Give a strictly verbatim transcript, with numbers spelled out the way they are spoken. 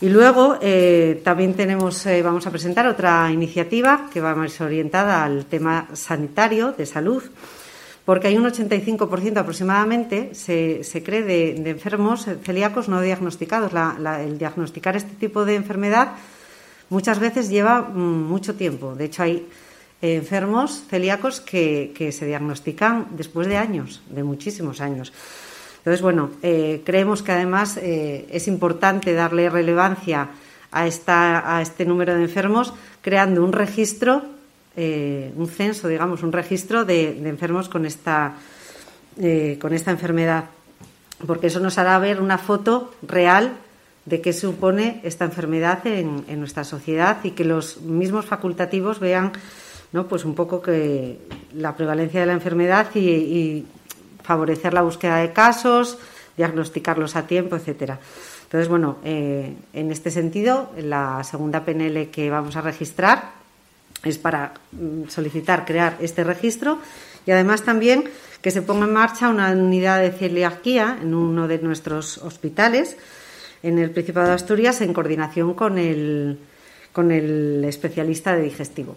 Y luego eh, también tenemos, eh, vamos a presentar otra iniciativa que va más orientada al tema sanitario, de salud, porque hay un ochenta y cinco por ciento aproximadamente, se, se cree, de, de enfermos celíacos no diagnosticados. La, la, el diagnosticar este tipo de enfermedad muchas veces lleva mmm, mucho tiempo. De hecho, hay eh, enfermos celíacos que, que se diagnostican después de años, de muchísimos años. Entonces, bueno, eh, creemos que además eh, es importante darle relevancia a, esta, a este número de enfermos creando un registro, eh, un censo, digamos, un registro de, de enfermos con esta, eh, con esta enfermedad, porque eso nos hará ver una foto real de qué supone esta enfermedad en, en nuestra sociedad y que los mismos facultativos vean, ¿no?, pues un poco que la prevalencia de la enfermedad y, y favorecer la búsqueda de casos, diagnosticarlos a tiempo, etcétera. Entonces, bueno, eh, en este sentido, la segunda P N L que vamos a registrar es para solicitar crear este registro y además también que se ponga en marcha una unidad de celiaquía en uno de nuestros hospitales en el Principado de Asturias en coordinación con el, con el especialista de digestivo.